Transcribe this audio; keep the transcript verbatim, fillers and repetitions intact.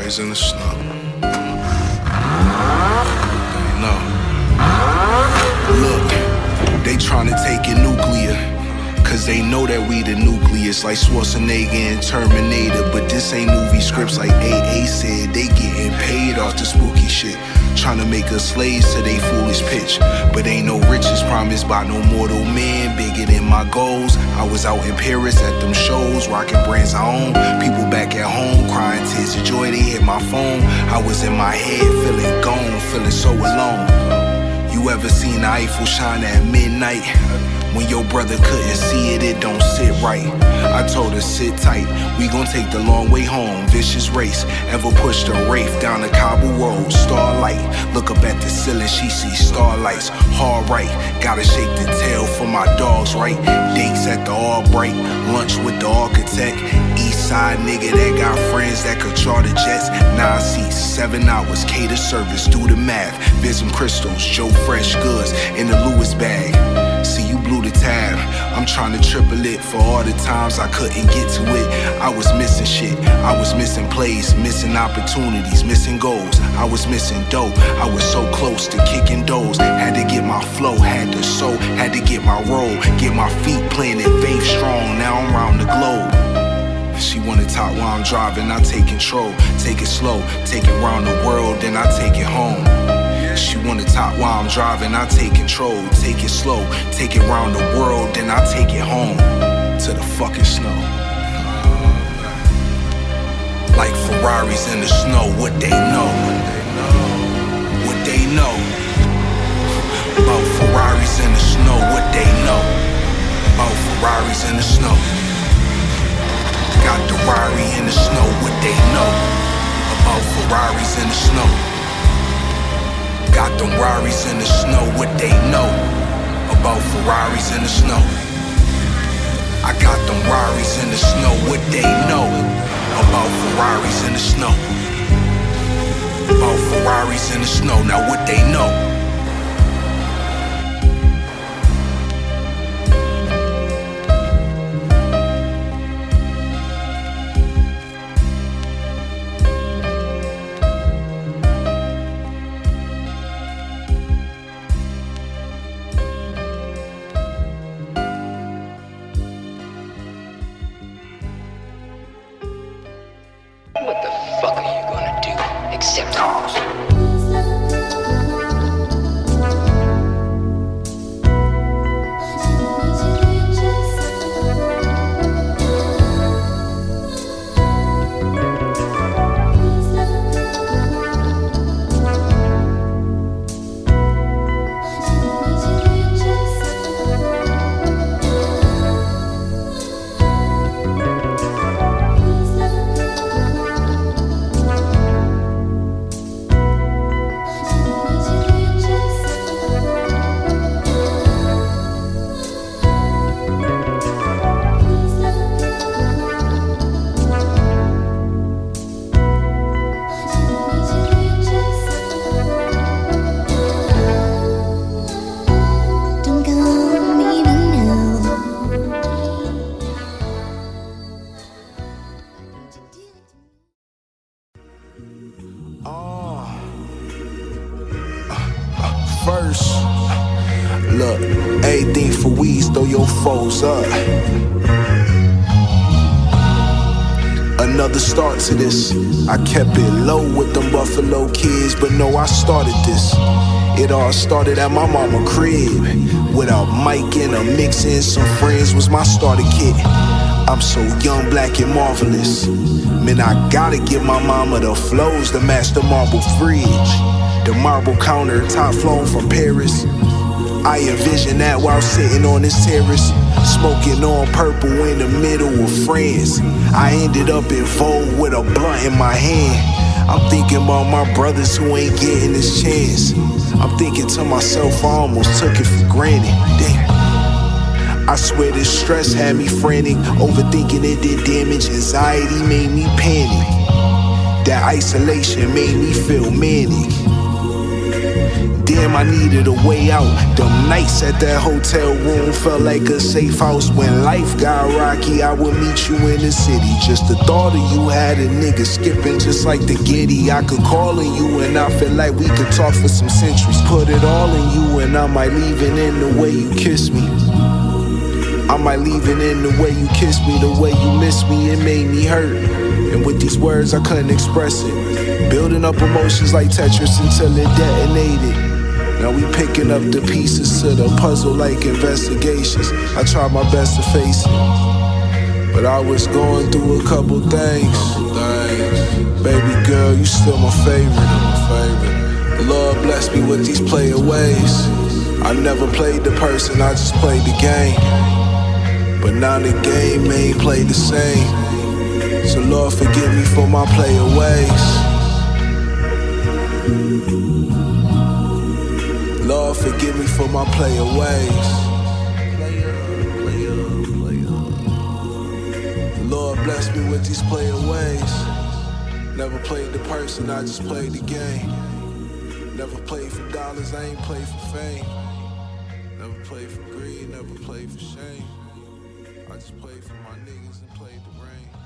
Ferraris in the snow. They know. Look, they tryna take it nuclear, cause they know that we the nucleus, like Schwarzenegger and Terminator. But this ain't movie scripts like A A said. They getting paid off the spooky shit, tryna make us slaves to they foolish pitch. But ain't no riches promised by no mortal man bigger than my goals. I was out in Paris at them shows, rocking brands I own. People back at home crying tears of joy, they hit my phone. I was in my head feeling gone, feeling so alone. You ever seen the Eiffel shine at midnight? When your brother couldn't see it, it don't sit right. I told her sit tight, we gon' take the long way home. Vicious race, ever pushed a Wraith down the Kabul road. Starlight, look up at the ceiling, she sees starlights. Hard right, gotta shake the tail for my dogs, right? Dates at the Albright, lunch with the architect. East side nigga that got friends that could charter jets. Nine seats, seven hours, cater service, do the math. Vism crystals, Joe Fresh goods in the Lewis bag. See, you blew the tab, I'm trying to triple it for all the times I couldn't get to it. I was missing shit, I was missing plays, missing opportunities, missing goals. I was missing dough, I was so close to kicking doors. Had to get my flow, had to sow, had to get my role. Get my feet planted, faith strong, now I'm round the globe. She wanna talk while I'm driving, I take control. Take it slow, take it round the world, then I take it home. She wanna talk while I'm driving, I take control. Take it slow, take it round the world, then I take it home. To the fucking snow. Like Ferraris in the snow, what they know? What they know? About Ferraris in the snow, what they know? About Ferraris in the snow. Got the Rari in the snow, what they know? About Ferraris in the snow. Got them Raris in the snow, what they know about Ferraris in the snow. I got them Raris in the snow, what they know about Ferraris in the snow. About Ferraris in the snow, now what they know. What the fuck are you gonna do? Accept ours. First, look, everything for weeds, throw your foes up. Another start to this. I kept it low with them Buffalo kids, but no, I started this. It all started at my mama crib. Without Mike and a mixin', some friends was my starter kit. I'm so young, black and marvelous. Man, I gotta give my mama the flows to match the marble fridge. The marble counter, top flown from Paris. I envision that while sitting on this terrace, smoking on purple in the middle of France. I ended up in Vogue with a blunt in my hand. I'm thinking about my brothers who ain't getting this chance. I'm thinking to myself, I almost took it for granted. Damn. I swear this stress had me frantic. Overthinking it did damage. Anxiety made me panic. That isolation made me feel manic. Damn, I needed a way out. Them nights at that hotel room felt like a safe house. When life got rocky, I would meet you in the city. Just the thought of you had a nigga skipping just like the Giddy. I could call on you and I feel like we could talk for some centuries. Put it all in you and I might leave it in the way you kiss me. I might leave it in the way you kiss me, the way you miss me, it made me hurt. And with these words I couldn't express it. Building up emotions like Tetris until it detonated. Now we picking up the pieces to the puzzle like investigations. I tried my best to face it, but I was going through a couple things. Baby girl, you still my favorite. The Lord bless me with these player ways. I never played the person, I just played the game. But now the game ain't played the same. So Lord forgive me for my player ways. Lord forgive me for my player ways. Lord bless me with these player ways. Never played the person, I just played the game. Never played for dollars, I ain't played for fame. Never played for greed, never played for shame. I just played for my niggas and played the rain.